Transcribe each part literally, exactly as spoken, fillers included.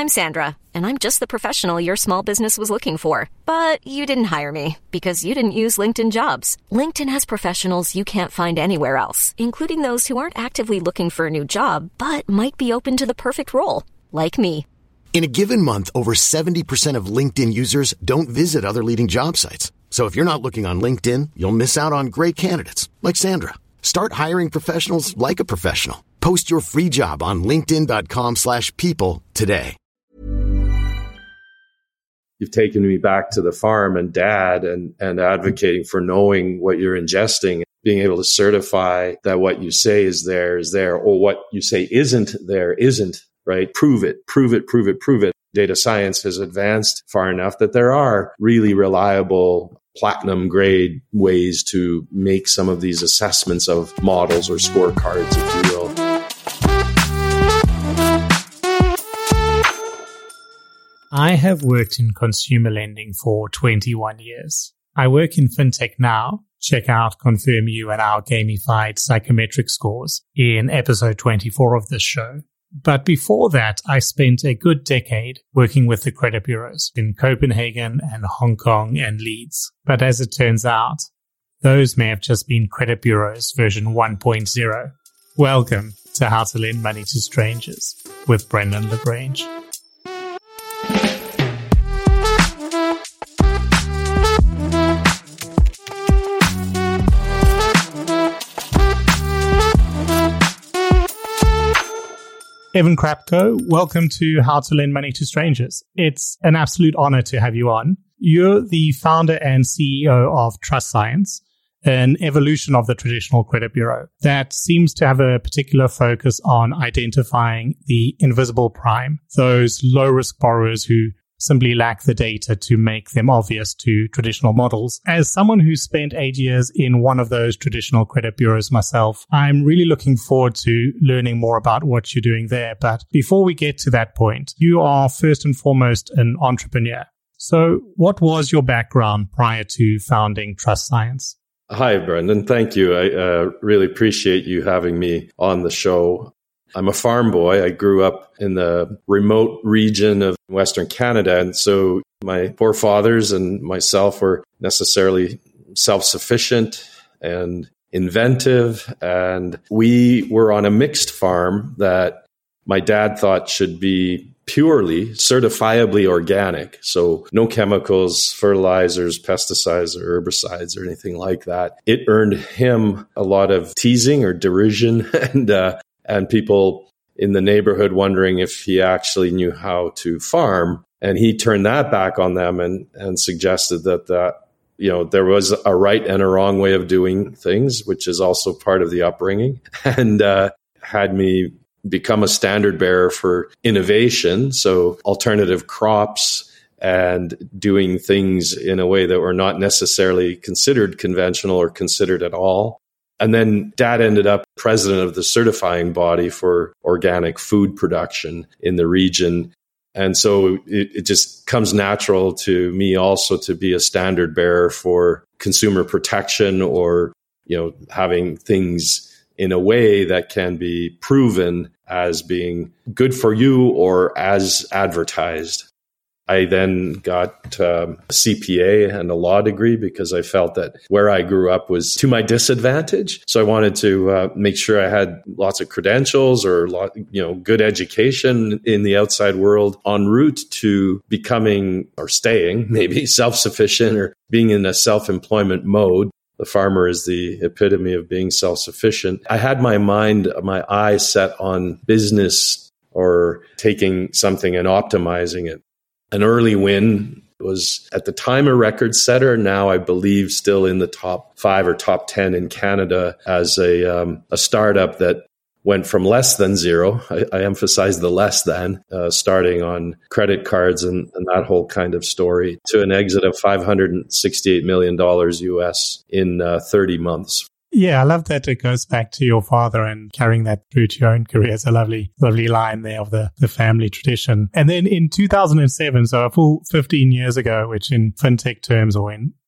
I'm Sandra, and I'm just the professional your small business was looking for. But you didn't hire me because you didn't use LinkedIn Jobs. LinkedIn has professionals you can't find anywhere else, including those who aren't actively looking for a new job, but might be open to the perfect role, like me. In a given month, over seventy percent of LinkedIn users don't visit other leading job sites. So if you're not looking on LinkedIn, you'll miss out on great candidates like Sandra. Start hiring professionals like a professional. Post your free job on linkedin.com slash people today. You've taken me back to the farm and dad and, and advocating for knowing what you're ingesting, being able to certify that what you say is there is there, or what you say isn't there isn't, right? Prove it, prove it, prove it, prove it. Data science has advanced far enough that there are really reliable platinum grade ways to make some of these assessments of models or scorecards, if you will. I have worked in consumer lending for twenty-one years. I work in fintech now. Check out Confirm You and our gamified psychometric scores in episode twenty-four of this show. But before that, I spent a good decade working with the credit bureaus in Copenhagen and Hong Kong and Leeds. But as it turns out, those may have just been credit bureaus version one point oh. Welcome to How to Lend Money to Strangers with Brendan LaGrange. Evan Krapko, welcome to How to Lend Money to Strangers. It's an absolute honor to have you on. You're the founder and C E O of Trust Science, an evolution of the traditional credit bureau that seems to have a particular focus on identifying the invisible prime, those low-risk borrowers who simply lack the data to make them obvious to traditional models. As someone who spent eight years in one of those traditional credit bureaus myself, I'm really looking forward to learning more about what you're doing there. But before we get to that point, you are first and foremost an entrepreneur. So what was your background prior to founding Trust Science? Hi, Brendan. Thank you. I uh, really appreciate you having me on the show. I'm a farm boy. I grew up in the remote region of Western Canada. And so my forefathers and myself were necessarily self-sufficient and inventive. And we were on a mixed farm that my dad thought should be purely, certifiably organic. So no chemicals, fertilizers, pesticides, or herbicides, or anything like that. It earned him a lot of teasing or derision and, uh, and people in the neighborhood wondering if he actually knew how to farm. And he turned that back on them and, and suggested that, that, you know, there was a right and a wrong way of doing things, which is also part of the upbringing, and uh, had me become a standard bearer for innovation. So alternative crops and doing things in a way that were not necessarily considered conventional or considered at all. And then Dad ended up president of the certifying body for organic food production in the region. And so it, it just comes natural to me also to be a standard bearer for consumer protection, or, you know, having things in a way that can be proven as being good for you or as advertised. I then got um, a C P A and a law degree because I felt that where I grew up was to my disadvantage. So I wanted to uh, make sure I had lots of credentials or lot, you know, good education in the outside world en route to becoming or staying maybe self-sufficient or being in a self-employment mode. The farmer is the epitome of being self-sufficient. I had my mind, my eye set on business or taking something and optimizing it. An early win was at the time a record setter. Now I believe still in the top five or top ten in Canada as a um, a startup that went from less than zero. I, I emphasize the less than, uh, starting on credit cards and, and that whole kind of story, to an exit of five hundred sixty-eight million dollars U S in uh, thirty months. Yeah, I love that it goes back to your father and carrying that through to your own career. It's a lovely, lovely line there of the, the family tradition. And then in two thousand seven, so a full fifteen years ago, which in fintech terms or in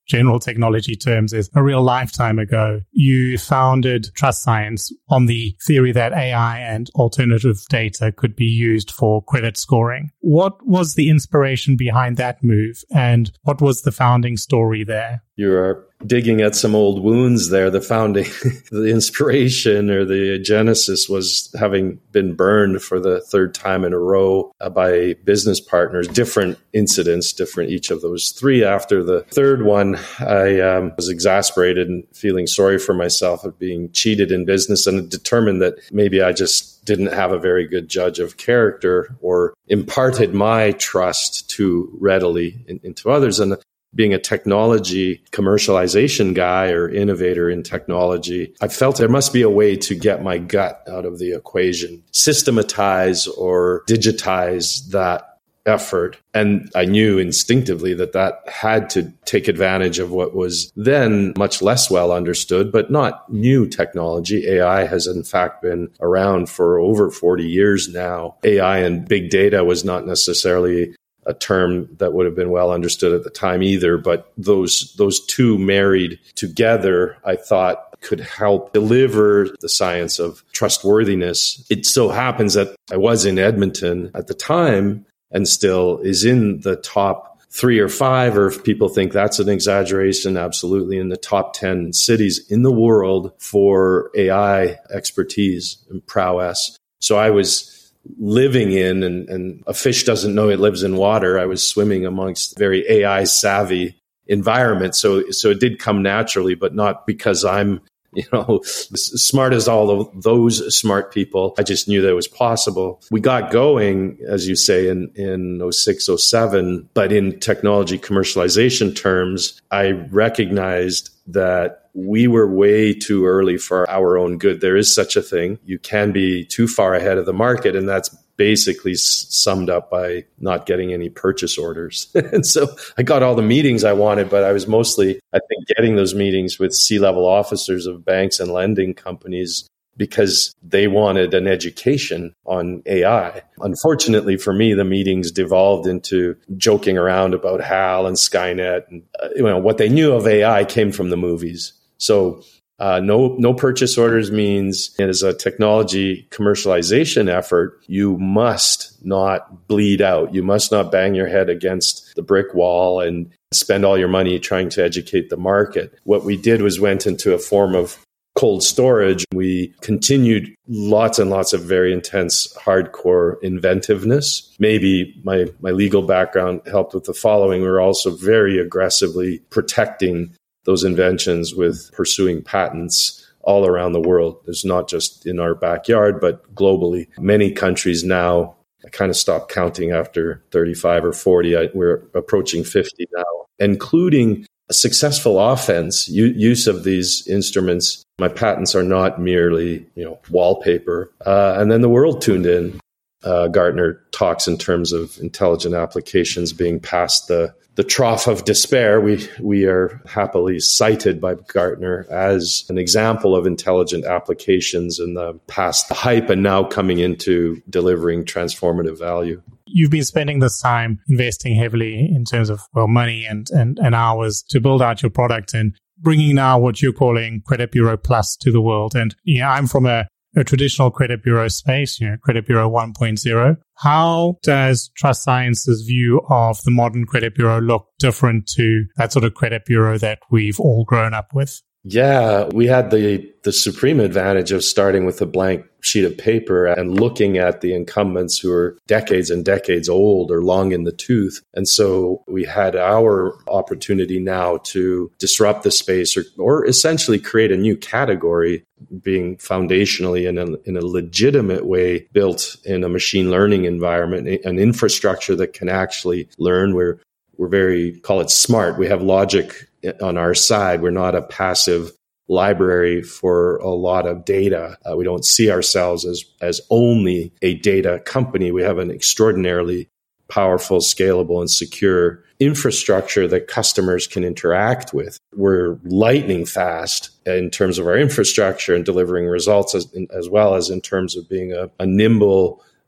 general technology terms is a real lifetime ago, you founded Trust Science on the theory that A I and alternative data could be used for credit scoring. What was the inspiration behind that move, and what was the founding story there? You are digging at some old wounds there. The founding, the inspiration or the genesis was having been burned for the third time in a row by business partners, different incidents, different each of those three. After the third one, I um, was exasperated and feeling sorry for myself of being cheated in business, and determined that maybe I just didn't have a very good judge of character or imparted my trust too readily in, into others. And being a technology commercialization guy or innovator in technology, I felt there must be a way to get my gut out of the equation, systematize or digitize that effort. And I knew instinctively that that had to take advantage of what was then much less well understood, but not new technology. A I has in fact been around for over forty years now. A I and big data was not necessarily a term that would have been well understood at the time either. But those those two married together, I thought, could help deliver the science of trustworthiness. It so happens that I was in Edmonton at the time and still is in the top three or five, or if people think that's an exaggeration, absolutely in the top ten cities in the world for A I expertise and prowess. So I was living in, and, and a fish doesn't know it lives in water. I was swimming amongst very A I savvy environment. So, so it did come naturally, but not because I'm, you know, as smart as all of those smart people. I just knew that it was possible. We got going, as you say, in, in oh six, oh seven, but in technology commercialization terms, I recognized that we were way too early for our own good. There is such a thing. You can be too far ahead of the market, and that's basically summed up by not getting any purchase orders. And so I got all the meetings I wanted, but I was mostly, I think, getting those meetings with C-level officers of banks and lending companies because they wanted an education on A I. Unfortunately for me, the meetings devolved into joking around about HAL and Skynet. And uh, you know, what they knew of A I came from the movies. So uh, no no purchase orders means it is a technology commercialization effort. You must not bleed out. You must not bang your head against the brick wall and spend all your money trying to educate the market. What we did was went into a form of cold storage. We continued lots and lots of very intense, hardcore inventiveness. Maybe my, my legal background helped with the following. We were also very aggressively protecting those inventions with pursuing patents all around the world. It's not just in our backyard, but globally. Many countries now, I kind of stopped counting after thirty-five or forty. I, we're approaching fifty now, including a successful offense, u- use of these instruments. My patents are not merely, you know, wallpaper. Uh, and then the world tuned in. Uh, Gartner talks in terms of intelligent applications being past the the trough of despair. We we are happily cited by Gartner as an example of intelligent applications in the past the hype and now coming into delivering transformative value. You've been spending this time investing heavily in terms of, well, money and, and, and hours to build out your product and bringing now what you're calling Credit Bureau Plus to the world. And yeah, you know, I'm from a a traditional credit bureau space, you know, Credit Bureau one point oh. How does Trust Science's view of the modern credit bureau look different to that sort of credit bureau that we've all grown up with? Yeah, we had the the supreme advantage of starting with a blank sheet of paper and looking at the incumbents who are decades and decades old or long in the tooth. And so we had our opportunity now to disrupt the space or, or essentially create a new category, being foundationally in a, in a legitimate way built in a machine learning environment, an infrastructure that can actually learn. We're, we're very, call it smart. We have logic on our side. We're not a passive library for a lot of data. Uh, we don't see ourselves as, as only a data company. We have an extraordinarily powerful, scalable, and secure infrastructure that customers can interact with. We're lightning fast in terms of our infrastructure and delivering results as, as well as in terms of being a, a nimble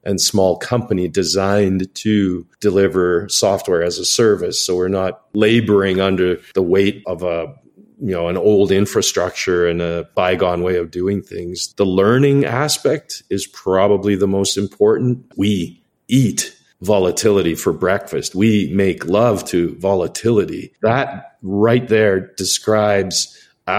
and small company designed to deliver software as a service. So we're not laboring under the weight of a you know, an old infrastructure and a bygone way of doing things. The learning aspect is probably the most important. We eat volatility for breakfast. We make love to volatility. That right there describes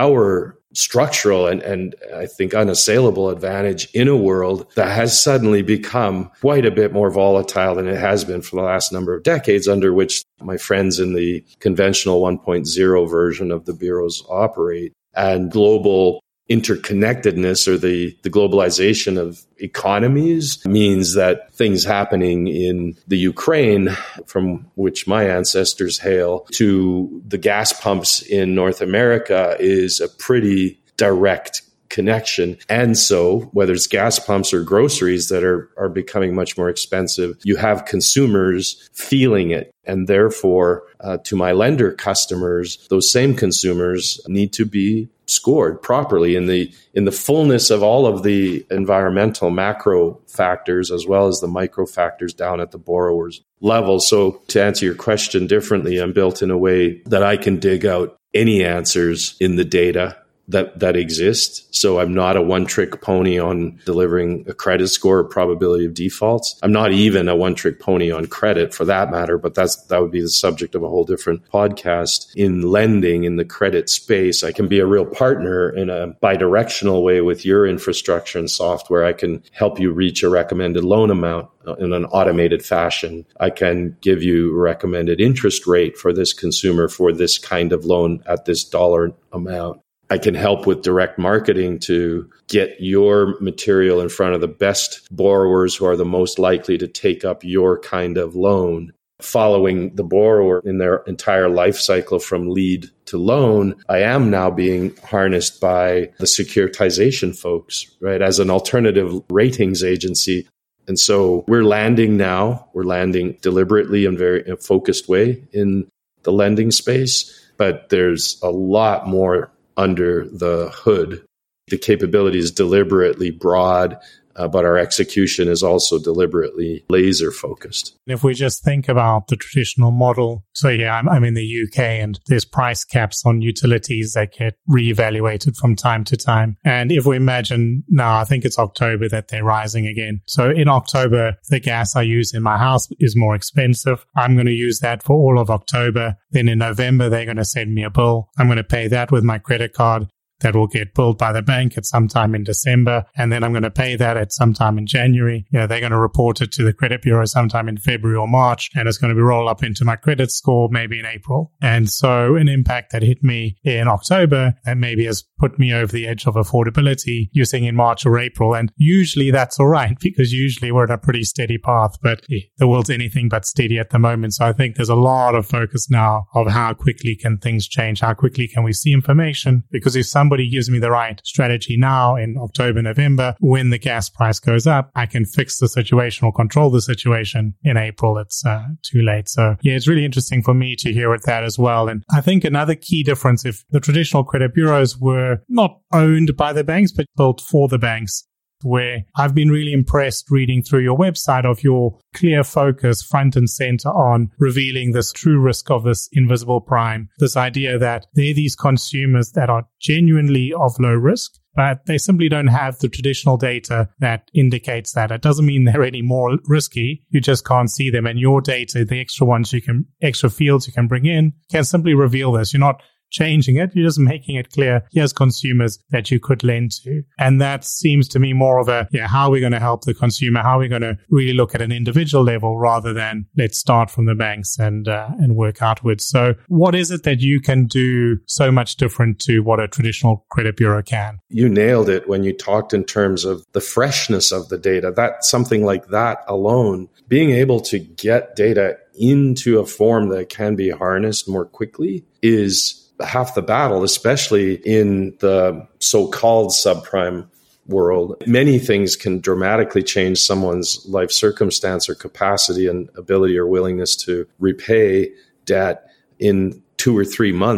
our structural and, and I think unassailable advantage in a world that has suddenly become quite a bit more volatile than it has been for the last number of decades, under which my friends in the conventional one point oh version of the bureaus operate. And global interconnectedness, or the, the globalization of economies, means that things happening in the Ukraine, from which my ancestors hail, to the gas pumps in North America is a pretty direct connection. And so whether it's gas pumps or groceries that are, are becoming much more expensive, you have consumers feeling it. And therefore, uh, to my lender customers, those same consumers need to be scored properly in the in the fullness of all of the environmental macro factors, as well as the micro factors down at the borrower's level. So to answer your question differently, I'm built in a way that I can dig out any answers in the data that that exist. So I'm not a one-trick pony on delivering a credit score or probability of defaults. I'm not even a one-trick pony on credit, for that matter, but that's that would be the subject of a whole different podcast. In lending, in the credit space, I can be a real partner in a bidirectional way with your infrastructure and software. I can help you reach a recommended loan amount in an automated fashion. I can give you a recommended interest rate for this consumer for this kind of loan at this dollar amount. I can help with direct marketing to get your material in front of the best borrowers who are the most likely to take up your kind of loan. Following the borrower in their entire life cycle from lead to loan, I am now being harnessed by the securitization folks, right, as an alternative ratings agency. And so we're landing now, we're landing deliberately in very in a focused way in the lending space, but there's a lot more under the hood. The capability is deliberately broad, uh, but our execution is also deliberately laser focused. If we just think about the traditional model, so yeah, I'm, I'm in the U K and there's price caps on utilities that get reevaluated from time to time. And if we imagine now, I think it's October that they're rising again. So in October, the gas I use in my house is more expensive. I'm going to use that for all of October. Then in November, they're going to send me a bill. I'm going to pay that with my credit card. That will get billed by the bank at some time in December. And then I'm going to pay that at some time in January. You know, they're going to report it to the credit bureau sometime in February or March. And it's going to be rolled up into my credit score maybe in April. And so an impact that hit me in October and maybe has put me over the edge of affordability using in March or April. And usually that's all right, because usually we're at a pretty steady path, but eh, the world's anything but steady at the moment. So I think there's a lot of focus now of how quickly can things change? How quickly can we see information? Because if some Somebody gives me the right strategy now in October, November, when the gas price goes up, I can fix the situation or control the situation. In April, it's uh, too late. So yeah, it's really interesting for me to hear that as well. And I think another key difference, if the traditional credit bureaus were not owned by the banks, but built for the banks, where I've been really impressed reading through your website of your clear focus front and center on revealing this true risk of this invisible prime, this idea that they're these consumers that are genuinely of low risk, but they simply don't have the traditional data that indicates that. It doesn't mean they're any more risky. You just can't see them. And your data, the extra ones you can, extra fields you can bring in, can simply reveal this. You're not changing it. You're just making it clear, here's consumers that you could lend to. And that seems to me more of a, yeah, how are we going to help the consumer? How are we going to really look at an individual level rather than let's start from the banks and uh, and work outwards. So what is it that you can do so much different to what a traditional credit bureau can? You nailed it when you talked in terms of the freshness of the data. That something like that alone, being able to get data into a form that can be harnessed more quickly is half the battle, especially in the so-called subprime world. Many things can dramatically change someone's life circumstance or capacity and ability or willingness to repay debt in two or three months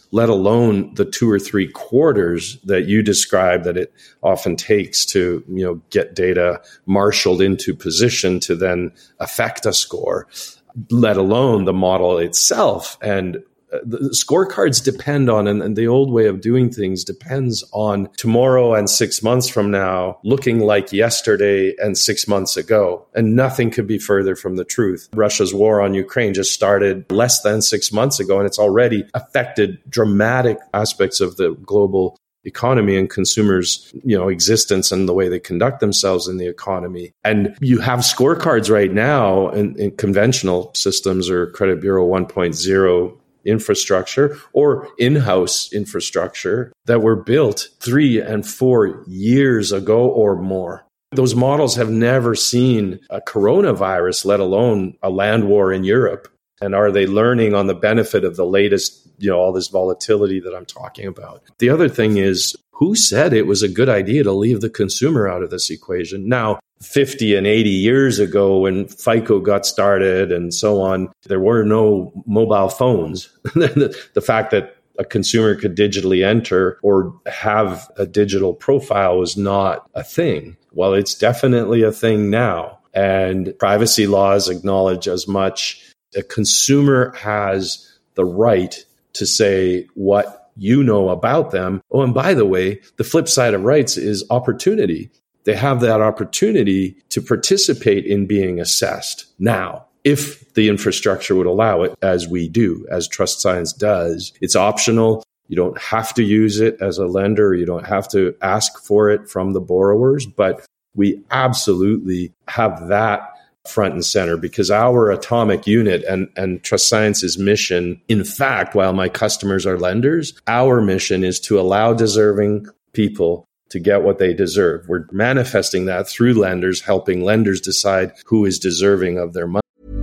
let alone the two or three quarters that you describe that it often takes to, you know, get data marshaled into position to then affect a score, let alone the model itself. And the scorecards depend on, and the old way of doing things depends on tomorrow and six months from now looking like yesterday and six months ago. And nothing could be further from the truth. Russia's war on Ukraine just started less than six months ago, and it's already affected dramatic aspects of the global economy and consumers, you know, existence and the way they conduct themselves in the economy. And you have scorecards right now in, in conventional systems or Credit Bureau one point oh infrastructure or in-house infrastructure that were built three and four years ago or more. Those models have never seen a coronavirus, let alone a land war in Europe. And are they learning on the benefit of the latest, you know, all this volatility that I'm talking about? The other thing is, who said it was a good idea to leave the consumer out of this equation? Now, fifty and eighty years ago when FICO got started and so on, there were no mobile phones. the, the fact that a consumer could digitally enter or have a digital profile was not a thing. Well, it's definitely a thing now. And privacy laws acknowledge as much. A consumer has the right to say what you know about them. Oh, and by the way, the flip side of rights is opportunity. They have that opportunity to participate in being assessed now, if the infrastructure would allow it, as we do, as Trust Science does. It's optional. You don't have to use it as a lender. You don't have to ask for it from the borrowers, but we absolutely have that front and center, because our atomic unit and, and Trust Science's mission, in fact, while my customers are lenders, our mission is to allow deserving people to get what they deserve. We're manifesting that through lenders, helping lenders decide who is deserving of their money.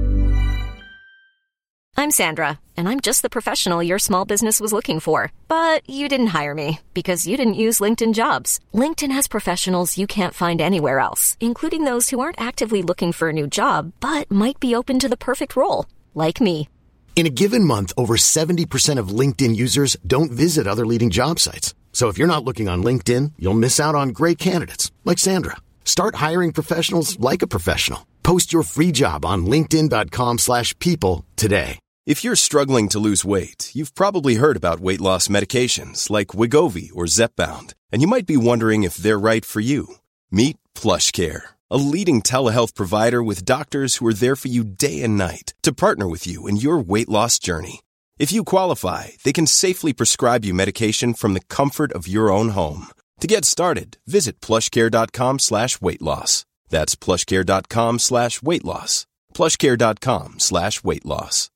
I'm Sandra, and I'm just the professional your small business was looking for. But you didn't hire me because you didn't use LinkedIn Jobs. LinkedIn has professionals you can't find anywhere else, including those who aren't actively looking for a new job, but might be open to the perfect role, like me. In a given month, over seventy percent of LinkedIn users don't visit other leading job sites. So if you're not looking on LinkedIn, you'll miss out on great candidates like Sandra. Start hiring professionals like a professional. Post your free job on linkedin.com slash people today. If you're struggling to lose weight, you've probably heard about weight loss medications like Wegovy or Zepbound, and you might be wondering if they're right for you. Meet PlushCare, a leading telehealth provider with doctors who are there for you day and night to partner with you in your weight loss journey. If you qualify, they can safely prescribe you medication from the comfort of your own home. To get started, visit plushcare.com slash weight loss. That's plushcare.com slash weight loss. plushcare.com slash weight loss.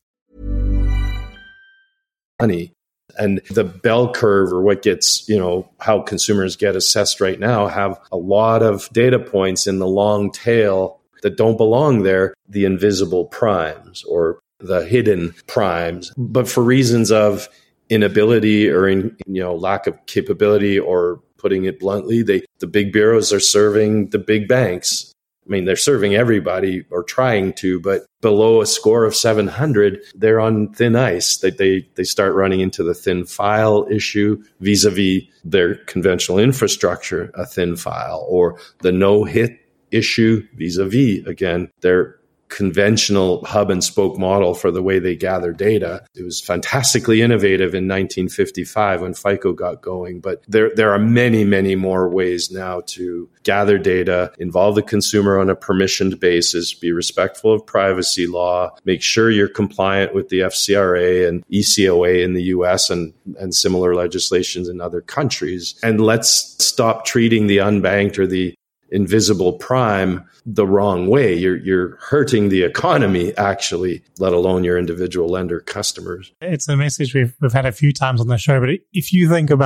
Money. And the bell curve, or what gets, you know, how consumers get assessed right now, have a lot of data points in the long tail that don't belong there, the invisible primes or the hidden primes. But for reasons of inability or, in, you know, lack of capability, or putting it bluntly, they the big bureaus are serving the big banks. I mean, they're serving everybody, or trying to, but below a score of seven hundred, they're on thin ice. They, they, they start running into the thin file issue vis-a-vis their conventional infrastructure, a thin file, or the no-hit issue vis-a-vis, again, their conventional hub and spoke model for the way they gather data. It was fantastically innovative in nineteen fifty-five when FICO got going, but there there are many, many more ways now to gather data, involve the consumer on a permissioned basis, be respectful of privacy law, make sure you're compliant with the F C R A and E C O A in the U S and, and similar legislations in other countries. And let's stop treating the unbanked or the invisible prime the wrong way. You're you're hurting the economy, actually, let alone your individual lender customers. It's a message we've we've had a few times on the show, but if you think about,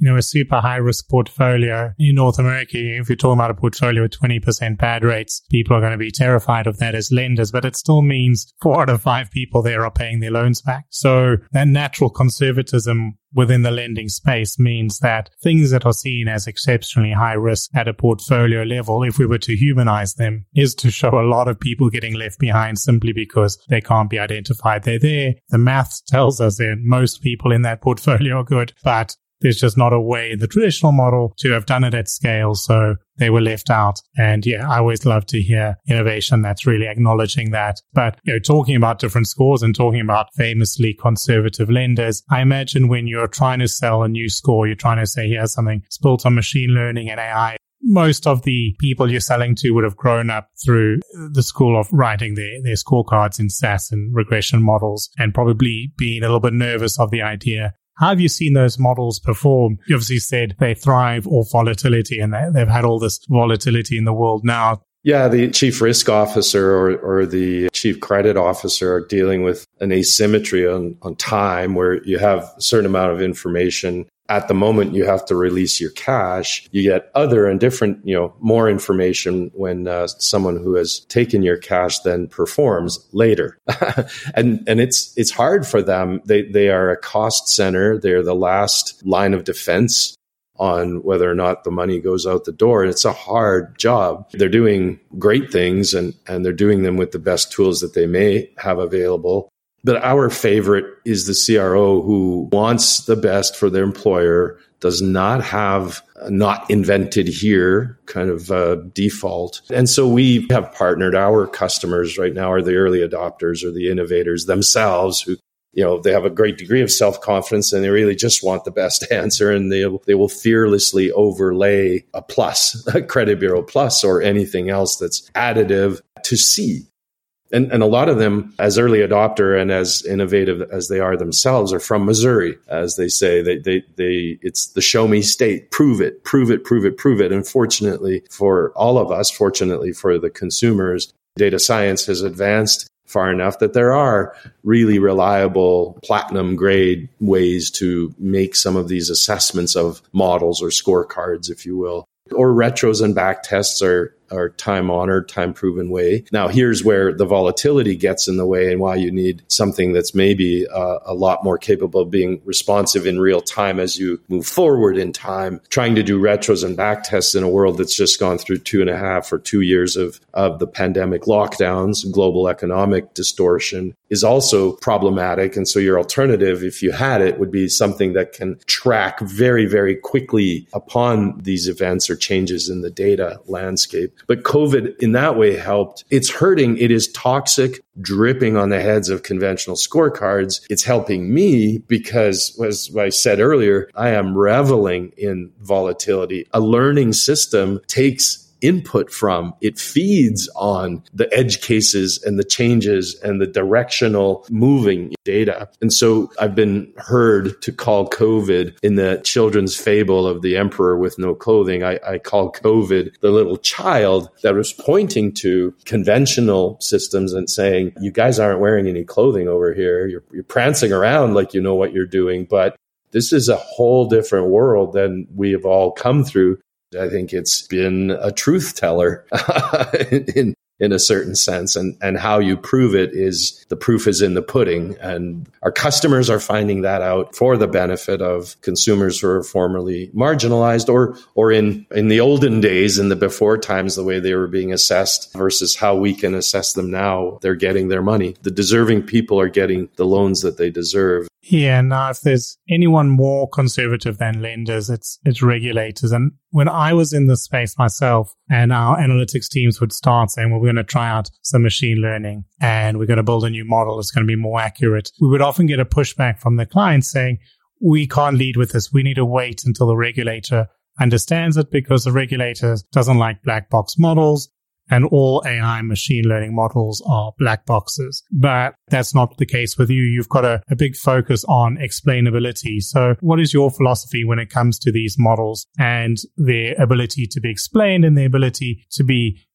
you know, a super high risk portfolio in North America, if you're talking about a portfolio with twenty percent bad rates, people are going to be terrified of that as lenders, but it still means four out of five people there are paying their loans back. So that natural conservatism within the lending space means that things that are seen as exceptionally high risk at a portfolio level, if we were to humanize them, is to show a lot of people getting left behind simply because they can't be identified. They're there. The math tells us that most people in that portfolio are good, but there's just not a way in the traditional model to have done it at scale. So they were left out. And yeah, I always love to hear innovation that's really acknowledging that. But, you know, talking about different scores and talking about famously conservative lenders, I imagine when you're trying to sell a new score, you're trying to say, here's something it's built on machine learning and A I. Most of the people you're selling to would have grown up through the school of writing their, their scorecards in S A S and regression models and probably being a little bit nervous of the idea. How have you seen those models perform? You obviously said they thrive off volatility, and they, they've had all this volatility in the world now. Yeah, the chief risk officer or, or the chief credit officer are dealing with an asymmetry on, on time where you have a certain amount of information. At the moment, you have to release your cash. You get other and different, you know, more information when uh, someone who has taken your cash then performs later. and and it's it's hard for them. They they are a cost center. They're the last line of defense on whether or not the money goes out the door. And it's a hard job. They're doing great things and, and they're doing them with the best tools that they may have available. But our favorite is the C R O who wants the best for their employer, does not have a not invented here kind of uh, default. And so we have partnered. Our customers right now are the early adopters or the innovators themselves who, you know, they have a great degree of self-confidence and they really just want the best answer, and they they will fearlessly overlay a plus, a credit bureau plus or anything else that's additive to see. And, and a lot of them, as early adopter and as innovative as they are themselves, are from Missouri. As they say, they, they, they, it's the show me state. Prove it, prove it, prove it, prove it. And fortunately for all of us, fortunately for the consumers, data science has advanced far enough that there are really reliable platinum grade ways to make some of these assessments of models or scorecards, if you will. Or retros and back tests are are time-honored, time-proven way. Now, here's where the volatility gets in the way and why you need something that's maybe uh, a lot more capable of being responsive in real time as you move forward in time. Trying to do retros and back tests in a world that's just gone through two and a half or two years of, of the pandemic lockdowns, global economic distortion is also problematic. And so your alternative, if you had it, would be something that can track very, very quickly upon these events or changes in the data landscape. But COVID in that way helped. It's hurting. It is toxic, dripping on the heads of conventional scorecards. It's helping me because, as I said earlier, I am reveling in volatility. A learning system takes input from, it feeds on the edge cases and the changes and the directional moving data. And so I've been heard to call COVID in the children's fable of the emperor with no clothing. I, I call COVID the little child that was pointing to conventional systems and saying, you guys aren't wearing any clothing over here. You're, you're prancing around like you know what you're doing, but this is a whole different world than we have all come through. I think it's been a truth teller in in a certain sense. And, and how you prove it is the proof is in the pudding. And our customers are finding that out for the benefit of consumers who are formerly marginalized or or in, in the olden days, in the before times, the way they were being assessed versus how we can assess them now. They're getting their money. The deserving people are getting the loans that they deserve. Yeah, now if there's anyone more conservative than lenders, it's it's regulators. And when I was in this space myself, and our analytics teams would start saying, well, we're going to try out some machine learning and we're going to build a new model that's going to be more accurate, we would often get a pushback from the client saying, we can't lead with this. We need to wait until the regulator understands it, because the regulator doesn't like black box models. And all A I machine learning models are black boxes. But that's not the case with you. You've got a, a big focus on explainability. So what is your philosophy when it comes to these models and their ability to be explained and their ability to be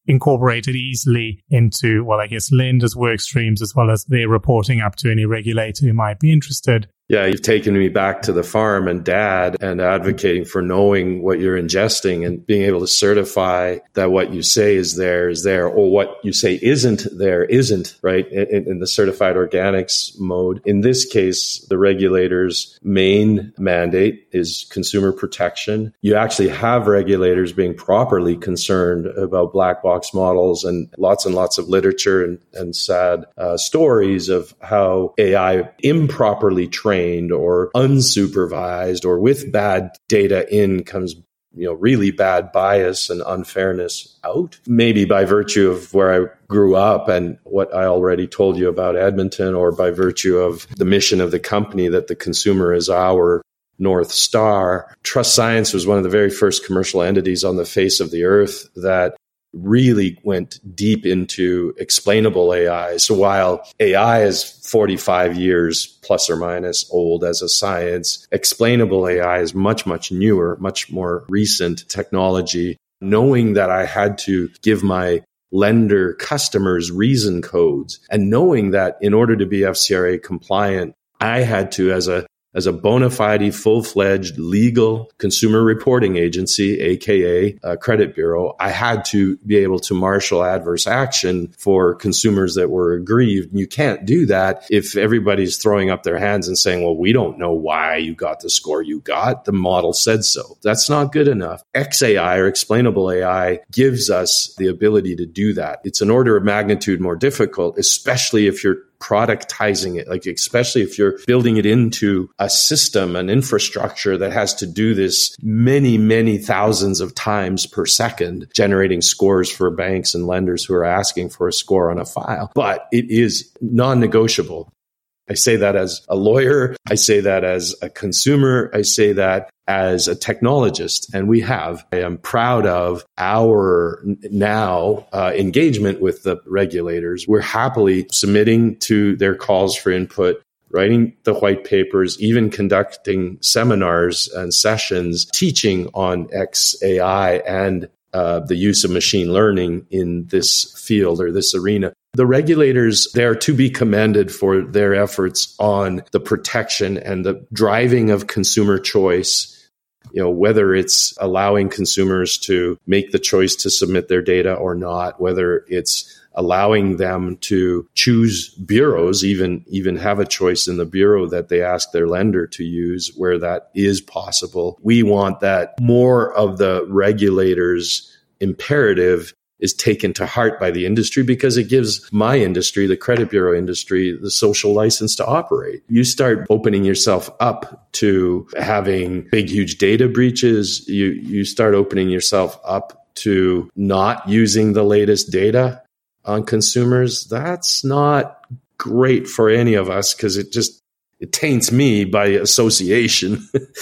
incorporated easily into, well, I guess, lenders' work streams as well as their reporting up to any regulator who might be interested. Yeah, you've taken me back to the farm and dad and advocating for knowing what you're ingesting and being able to certify that what you say is there is there, or what you say isn't there isn't, right? In, in the certified organics mode. In this case, the regulator's main mandate is consumer protection. You actually have regulators being properly concerned about black box models, and lots and lots of literature and, and sad uh, stories of how A I improperly trained or unsupervised or with bad data in comes, you know, really bad bias and unfairness out. Maybe by virtue of where I grew up and what I already told you about Edmonton, or by virtue of the mission of the company that the consumer is our North Star. Trust Science was one of the very first commercial entities on the face of the earth that really went deep into explainable A I. So while A I is forty-five years plus or minus old as a science, explainable A I is much, much newer, much more recent technology. Knowing that I had to give my lender customers reason codes, and knowing that in order to be F C R A compliant, I had to, as a As a bona fide, full-fledged legal consumer reporting agency, aka a credit bureau, I had to be able to marshal adverse action for consumers that were aggrieved. And you can't do that if everybody's throwing up their hands and saying, well, we don't know why you got the score you got. The model said so. That's not good enough. X A I, or explainable A I, gives us the ability to do that. It's an order of magnitude more difficult, especially if you're productizing it, like especially if you're building it into a system, an infrastructure that has to do this many, many thousands of times per second, generating scores for banks and lenders who are asking for a score on a file. But it is non-negotiable. I say that as a lawyer. I say that as a consumer. I say that as a technologist. And we have, I am proud of our now uh, engagement with the regulators. We're happily submitting to their calls for input, writing the white papers, even conducting seminars and sessions, teaching on X A I and uh, the use of machine learning in this field or this arena. The regulators, they are to be commended for their efforts on the protection and the driving of consumer choice. You know, whether it's allowing consumers to make the choice to submit their data or not, whether it's allowing them to choose bureaus, even, even have a choice in the bureau that they ask their lender to use where that is possible. We want that more of the regulators' imperative is taken to heart by the industry, because it gives my industry, the credit bureau industry, the social license to operate. You start opening yourself up to having big, huge data breaches. You, you start opening yourself up to not using the latest data on consumers. That's not great for any of us, because it just, it taints me by association.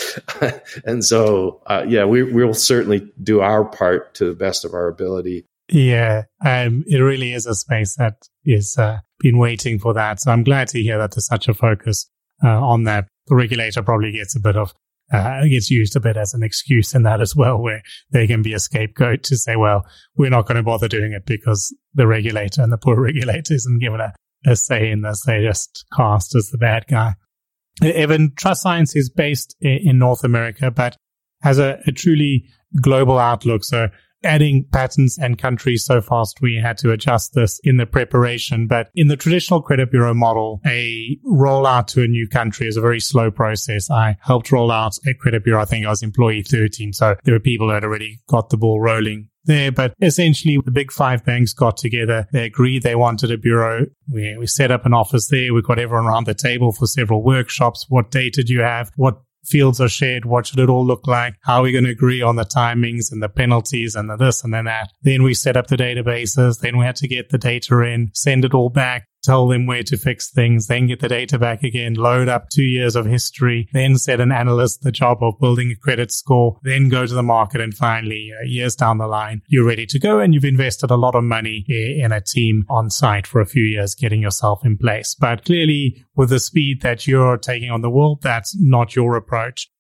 And so, uh, yeah, we, we'll certainly do our part to the best of our ability. Yeah, um, it really is a space that is uh, been waiting for that. So I'm glad to hear that there's such a focus uh, on that. The regulator probably gets a bit of, uh, gets used a bit as an excuse in that as well, where they can be a scapegoat to say, well, we're not going to bother doing it because the regulator and the poor regulator isn't given a, a say in this. They just cast as the bad guy. Evan, Trust Science is based in North America, but has a, a truly global outlook. So adding patents and countries so fast, we had to adjust this in the preparation. But in the traditional credit bureau model, a rollout to a new country is a very slow process. I helped roll out a credit bureau. I think I was employee thirteen. So there were people that already got the ball rolling there. But essentially, the big five banks got together. They agreed they wanted a bureau. We, we set up an office there. We got everyone around the table for several workshops. What data do you have? What fields are shared? What should it all look like? How are we going to agree on the timings and the penalties and the this and then that? Then we set up the databases. Then we had to get the data in, send it all back, tell them where to fix things, then get the data back again, load up two years of history, then set an analyst the job of building a credit score, then go to the market, and finally, uh, years down the line, you're ready to go and you've invested a lot of money in a team on site for a few years getting yourself in place. But clearly, with the speed that you're taking on the world, that's not your approach.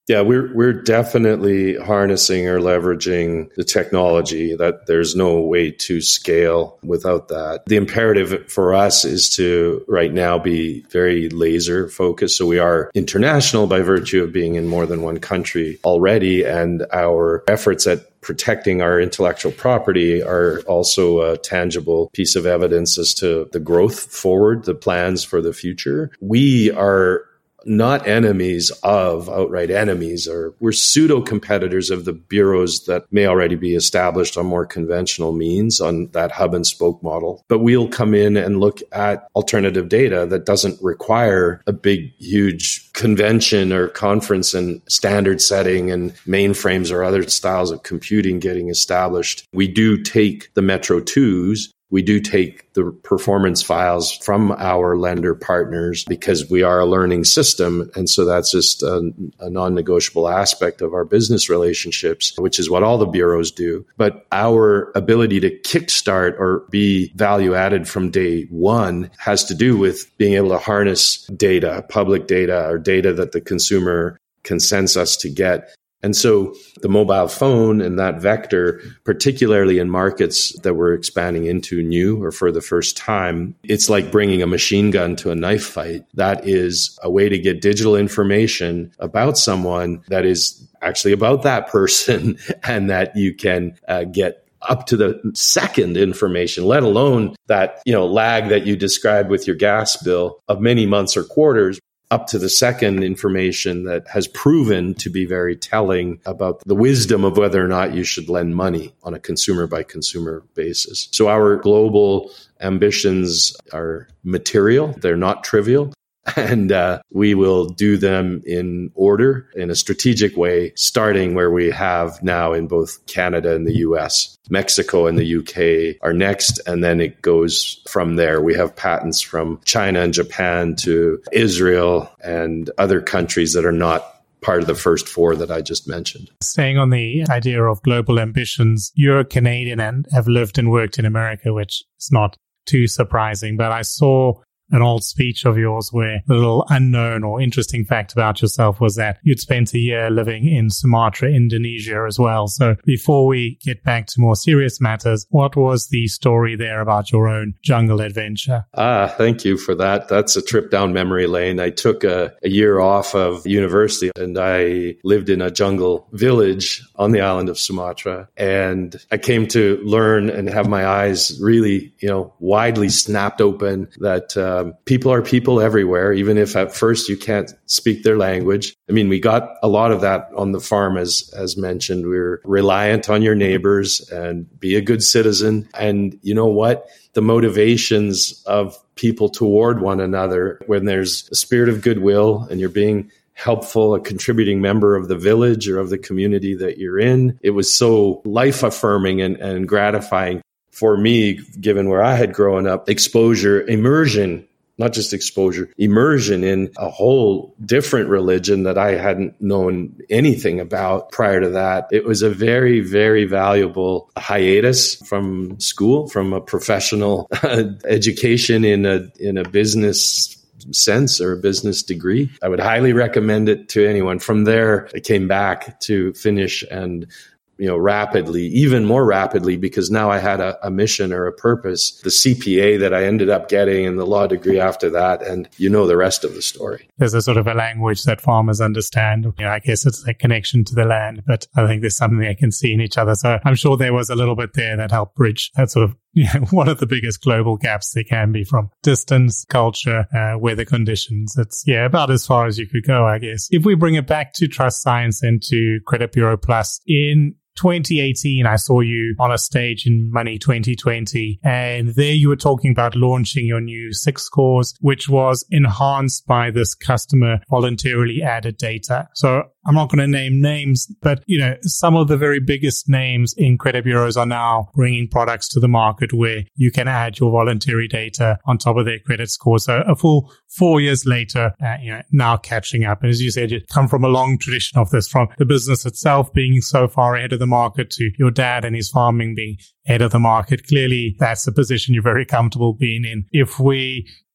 Yeah, we're we're definitely harnessing or leveraging the technology. That there's no way to scale without that. The imperative for us is to right now be very laser focused. So we are international by virtue of being in more than one country already, and our efforts at protecting our intellectual property are also a tangible piece of evidence as to the growth forward, the plans for the future. We are not enemies of, outright enemies, or we're pseudo competitors of the bureaus that may already be established on more conventional means on that hub and spoke model. But we'll come in and look at alternative data that doesn't require a big, huge convention or conference and standard setting and mainframes or other styles of computing getting established. We do take the Metro twos. We do take the performance files from our lender partners because we are a learning system. And so that's just a, a non-negotiable aspect of our business relationships, which is what all the bureaus do. But our ability to kickstart or be value added from day one has to do with being able to harness data, public data, or data that the consumer consents us to get. And so the mobile phone and that vector, particularly in markets that we're expanding into new or for the first time, it's like bringing a machine gun to a knife fight. That is a way to get digital information about someone that is actually about that person and that you can uh, get up to the second information, let alone that, you know, lag that you described with your gas bill of many months or quarters, up to the second information that has proven to be very telling about the wisdom of whether or not you should lend money on a consumer by consumer basis. So our global ambitions are material. They're not trivial. And uh, we will do them in order, in a strategic way, starting where we have now in both Canada and the U S. Mexico and the U K are next, and then it goes from there. We have patents from China and Japan to Israel and other countries that are not part of the first four that I just mentioned. Staying on the idea of global ambitions, you're a Canadian and have lived and worked in America, which is not too surprising, but I saw an old speech of yours where the little unknown or interesting fact about yourself was that you'd spent a year living in Sumatra, Indonesia as well. So before we get back to more serious matters, what was the story there about your own jungle adventure? Ah, thank you for that. That's a trip down memory lane. I took a, a year off of university and I lived in a jungle village on the island of Sumatra. And I came to learn and have my eyes really, you know, widely snapped open that uh, Um, people are people everywhere, even if at first you can't speak their language. I mean, we got a lot of that on the farm, as as mentioned. We're reliant on your neighbors and be a good citizen. And you know what? The motivations of people toward one another, when there's a spirit of goodwill and you're being helpful, a contributing member of the village or of the community that you're in, it was so life-affirming and, and gratifying. For me, given where I had grown up, exposure, immersion, not just exposure, immersion in a whole different religion that I hadn't known anything about prior to that. It was a very, very valuable hiatus from school, from a professional education in a in a business sense or a business degree. I would highly recommend it to anyone. From there, I came back to finish and you know, rapidly, even more rapidly, because now I had a, a mission or a purpose, the C P A that I ended up getting and the law degree after that. And you know the rest of the story. There's a sort of a language that farmers understand. You know, I guess it's a connection to the land, but I think there's something they can see in each other. So I'm sure there was a little bit there that helped bridge that sort of, you know, one of the biggest global gaps there can be from distance, culture, uh, weather conditions. It's, yeah, about as far as you could go, I guess. If we bring it back to Trust Science and to Credit Bureau Plus, in twenty eighteen, I saw you on a stage in Money twenty twenty, and there you were talking about launching your new six scores, which was enhanced by this customer voluntarily added data. So I'm not going to name names, but, you know, some of the very biggest names in credit bureaus are now bringing products to the market where you can add your voluntary data on top of their credit score. So a full four years later, uh, you know, now catching up. And as you said, you come from a long tradition of this, from the business itself being so far ahead of the market to your dad and his farming being ahead of the market. Clearly, that's a position you're very comfortable being in. If we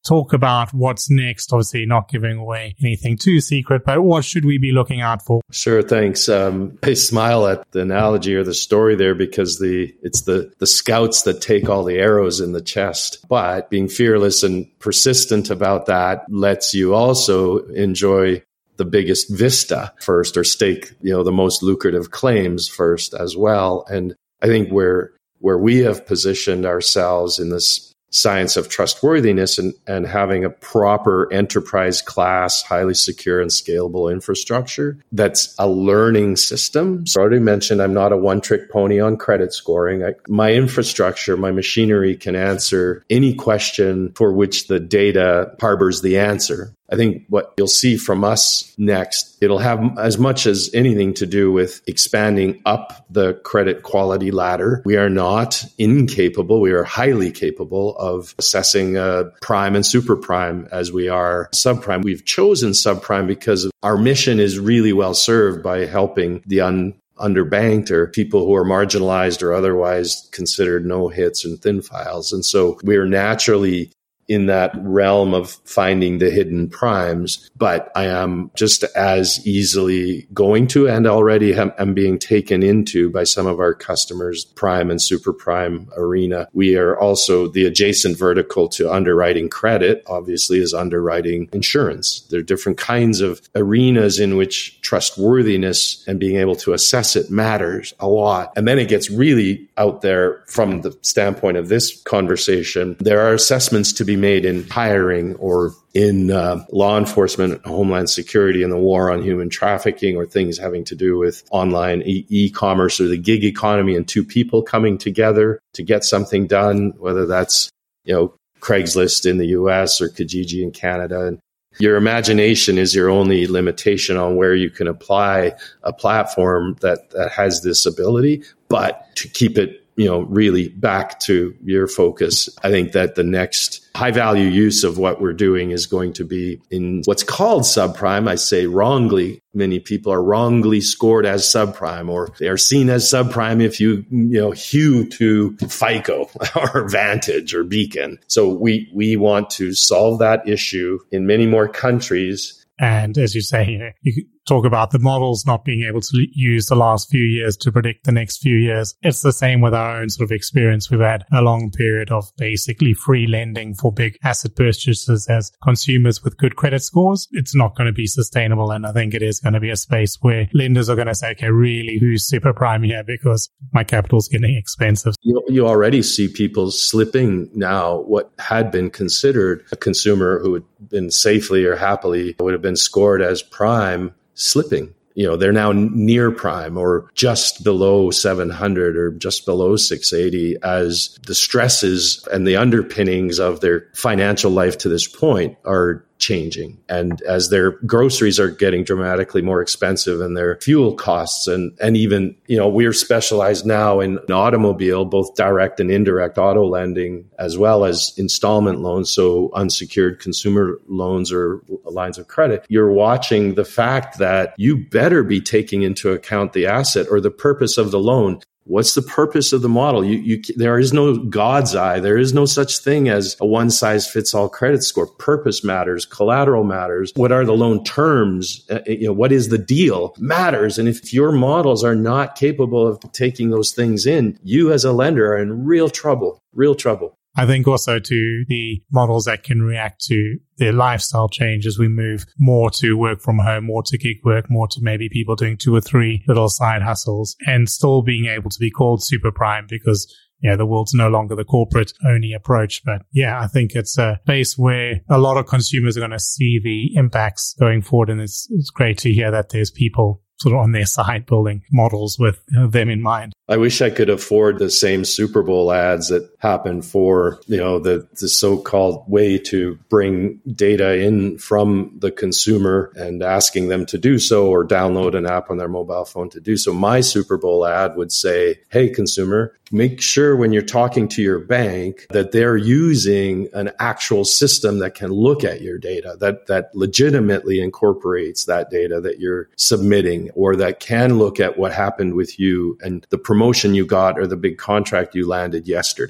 talk about what's next? Obviously, not giving away anything too secret, but what should we be looking out for? Sure, thanks. Um, I smile at the analogy or the story there because the it's the, the scouts that take all the arrows in the chest. But being fearless and persistent about that lets you also enjoy the biggest vista first, or stake, you know, the most lucrative claims first as well. And I think where where we have positioned ourselves in this science of trustworthiness and, and having a proper enterprise class, highly secure and scalable infrastructure that's a learning system. So I already mentioned I'm not a one-trick pony on credit scoring. I, my infrastructure, my machinery can answer any question for which the data harbors the answer. I think what you'll see from us next, it'll have as much as anything to do with expanding up the credit quality ladder. We are not incapable. We are highly capable of assessing uh, prime and super prime as we are subprime. We've chosen subprime because our mission is really well served by helping the un underbanked or people who are marginalized or otherwise considered no hits and thin files. And so we are naturally in that realm of finding the hidden primes, but I am just as easily going to and already am, am being taken into by some of our customers, prime and super prime arena. We are also the adjacent vertical to underwriting credit, obviously, is underwriting insurance. There are different kinds of arenas in which trustworthiness and being able to assess it matters a lot. And then it gets really out there from the standpoint of this conversation. There are assessments to be made in hiring or in uh, law enforcement, homeland security, and the war on human trafficking, or things having to do with online e- e-commerce or the gig economy and two people coming together to get something done, whether that's, you know, Craigslist in the U S or Kijiji in Canada. And your imagination is your only limitation on where you can apply a platform that, that has this ability, but to keep it, you know, really back to your focus. I think that the next high value use of what we're doing is going to be in what's called subprime. I say wrongly. Many people are wrongly scored as subprime, or they are seen as subprime if you, you know, hew to FICO or Vantage or Beacon. So we, we want to solve that issue in many more countries. And as you say, you know, you talk about the models not being able to use the last few years to predict the next few years. It's the same with our own sort of experience. We've had a long period of basically free lending for big asset purchases as consumers with good credit scores. It's not going to be sustainable. And I think it is going to be a space where lenders are going to say, okay, really, who's super prime here? Because my capital's getting expensive. You, you already see people slipping now what had been considered a consumer who had been safely or happily would have been scored as prime, slipping. You know, they're now near prime or just below seven hundred or just below six eighty, as the stresses and the underpinnings of their financial life to this point are changing. And as their groceries are getting dramatically more expensive and their fuel costs, and, and even, you know, we're specialized now in automobile, both direct and indirect auto lending, as well as installment loans. So unsecured consumer loans or lines of credit. You're watching the fact that you better be taking into account the asset or the purpose of the loan. What's the purpose of the model? You, you, there is no God's eye. There is no such thing as a one-size-fits-all credit score. Purpose matters. Collateral matters. What are the loan terms? Uh, you know, what is the deal? Matters. And if your models are not capable of taking those things in, you as a lender are in real trouble. Real trouble. I think also to the models that can react to their lifestyle change as we move more to work from home, more to gig work, more to maybe people doing two or three little side hustles, and still being able to be called super prime because, you know, the world's no longer the corporate only approach. But yeah, I think it's a place where a lot of consumers are going to see the impacts going forward. And it's, it's great to hear that there's people sort of on their side building models with you know, them in mind. I wish I could afford the same Super Bowl ads that happen for, you know, the, the so-called way to bring data in from the consumer and asking them to do so or download an app on their mobile phone to do so. My Super Bowl ad would say, hey, consumer, make sure when you're talking to your bank that they're using an actual system that can look at your data, that, that legitimately incorporates that data that you're submitting, or that can look at what happened with you and the promotion you got or the big contract you landed yesterday.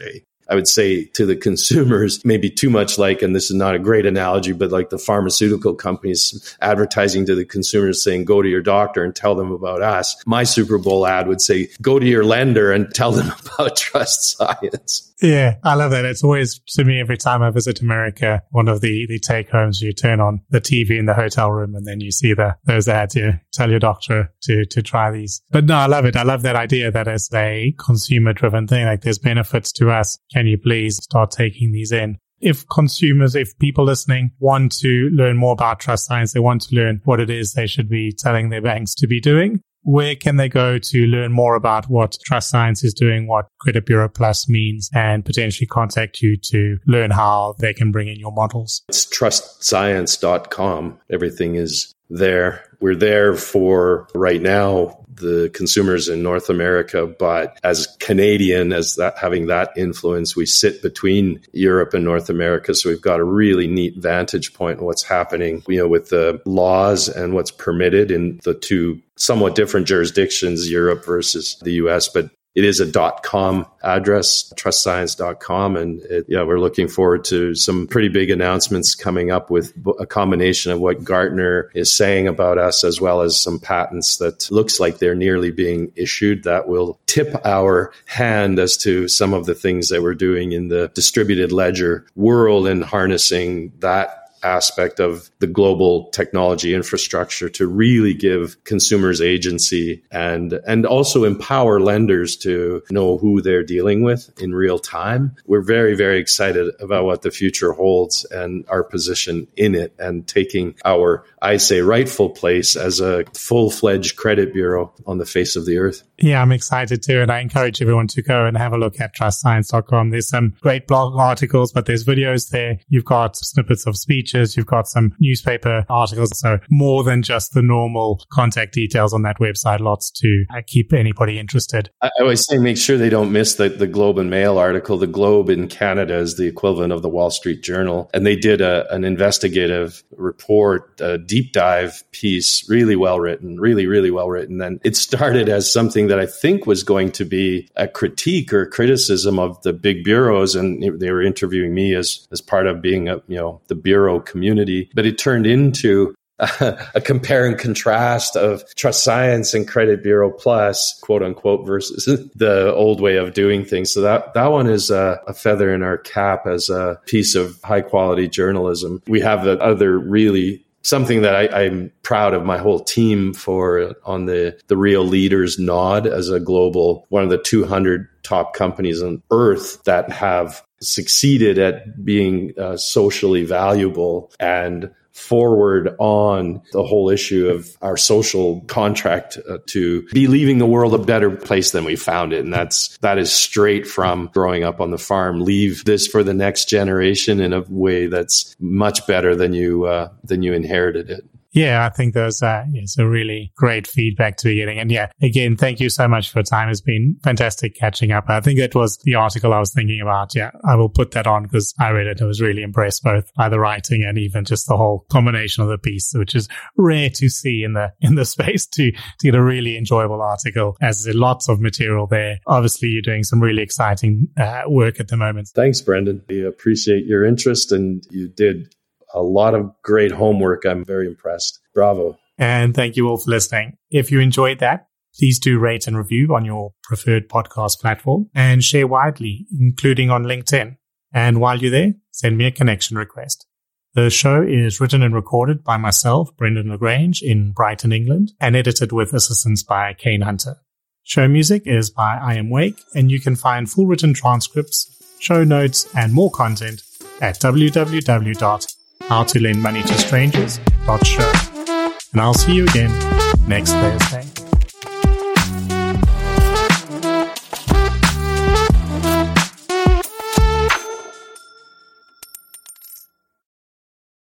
I would say to the consumers, maybe too much like, and this is not a great analogy, but like the pharmaceutical companies advertising to the consumers saying, go to your doctor and tell them about us. My Super Bowl ad would say, go to your lender and tell them about Trust Science. Yeah, I love that. It's always, to me, every time I visit America, one of the, the take-homes, you turn on the T V in the hotel room and then you see the those ads. You tell your doctor to to try these. But no, I love it. I love that idea that it's a consumer-driven thing. Like, there's benefits to us. Can you please start taking these in? If consumers, if people listening want to learn more about Trust Science, they want to learn what it is they should be telling their banks to be doing, where can they go to learn more about what Trust Science is doing, what Credit Bureau Plus means, and potentially contact you to learn how they can bring in your models? It's trust science dot com. Everything is there. We're there for right now the consumers in North America, but as Canadian, as that having that influence, we sit between Europe and North America. So we've got a really neat vantage point on what's happening, you know, with the laws and what's permitted in the two somewhat different jurisdictions, Europe versus the U S, but it is a .com address, trust science dot com. And it, yeah, we're looking forward to some pretty big announcements coming up with a combination of what Gartner is saying about us, as well as some patents that looks like they're nearly being issued that will tip our hand as to some of the things that we're doing in the distributed ledger world and harnessing that aspect of the global technology infrastructure to really give consumers agency and and also empower lenders to know who they're dealing with in real time. We're very, very excited about what the future holds and our position in it, and taking our, I say, rightful place as a full-fledged credit bureau on the face of the earth. Yeah, I'm excited too. And I encourage everyone to go and have a look at trust science dot com. There's some great blog articles, but there's videos there. You've got snippets of speech. You've got some newspaper articles. So more than just the normal contact details on that website, lots to uh, keep anybody interested. I always say make sure they don't miss the, the Globe and Mail article. The Globe in Canada is the equivalent of the Wall Street Journal. And they did a, an investigative report, a deep dive piece, really well written, really, really well written. And it started as something that I think was going to be a critique or criticism of the big bureaus. And they were interviewing me as, as part of being a, you know, the bureau community. But it turned into a, a compare and contrast of Trust Science and Credit Bureau Plus, quote unquote, versus the old way of doing things. So that, that one is a, a feather in our cap as a piece of high quality journalism. We have the other really something that I, I'm proud of my whole team for on the, the Real Leaders Nod as a global, one of the two hundred top companies on earth that have succeeded at being uh, socially valuable and forward on the whole issue of our social contract uh, to be leaving the world a better place than we found it. And that's, that is straight from growing up on the farm. Leave this for the next generation in a way that's much better than you, uh, than you inherited it. Yeah, I think those are yeah, some really great feedback to be getting. And yeah, again, thank you so much for your time. It's been fantastic catching up. I think that was the article I was thinking about. Yeah, I will put that on because I read it. I was really impressed both by the writing and even just the whole combination of the piece, which is rare to see in the in the space to, to get a really enjoyable article, as there's lots of material there. Obviously, you're doing some really exciting uh, work at the moment. Thanks, Brendan. We appreciate your interest, and you did a lot of great homework. I'm very impressed. Bravo. And thank you all for listening. If you enjoyed that, please do rate and review on your preferred podcast platform and share widely, including on LinkedIn. And while you're there, send me a connection request. The show is written and recorded by myself, Brendan LaGrange, in Brighton, England, and edited with assistance by Kane Hunter. Show music is by I Am Wake, and you can find full written transcripts, show notes, and more content at w w w dot how to lend money to strangers dot show. And I'll see you again next Thursday.